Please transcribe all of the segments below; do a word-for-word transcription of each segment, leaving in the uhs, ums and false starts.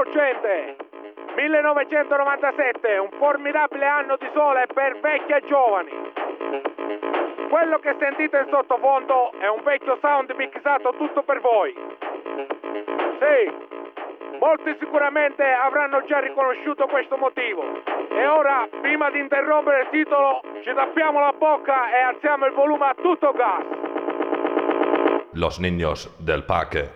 Ciao gente! millenovecentonovantasette, un formidabile anno di sole per vecchi e giovani. Quello che sentite in sottofondo è un vecchio sound mixato tutto per voi. Sì, molti sicuramente avranno già riconosciuto questo motivo. E ora, prima di interrompere il titolo, ci tappiamo la bocca e alziamo il volume a tutto gas. Los niños del parque.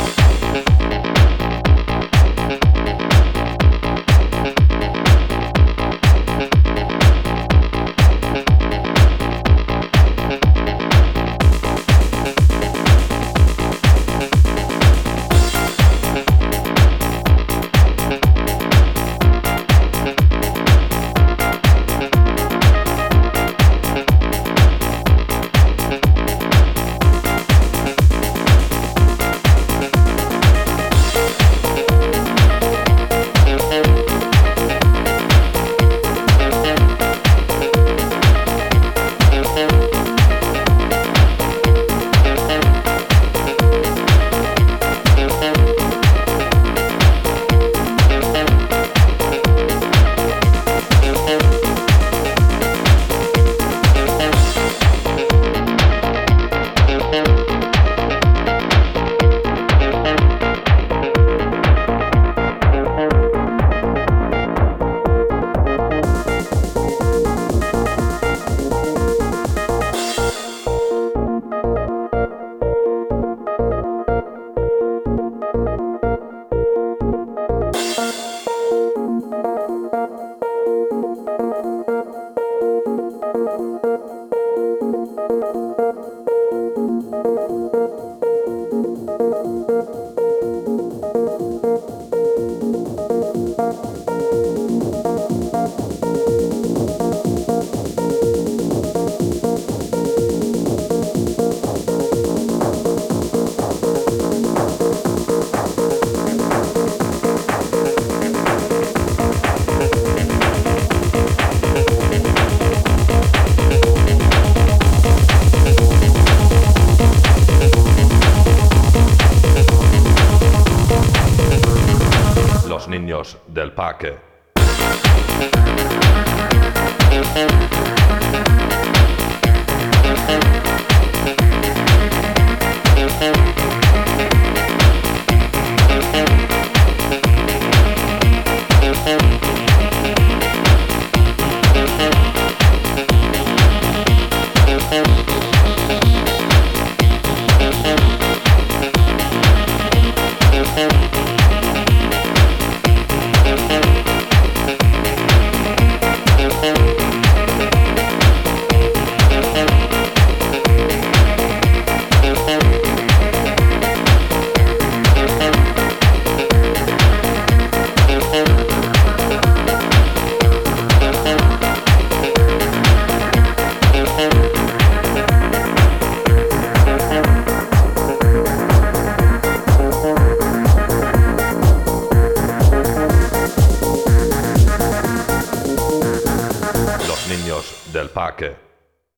Los niños del parque. Los niños del parque.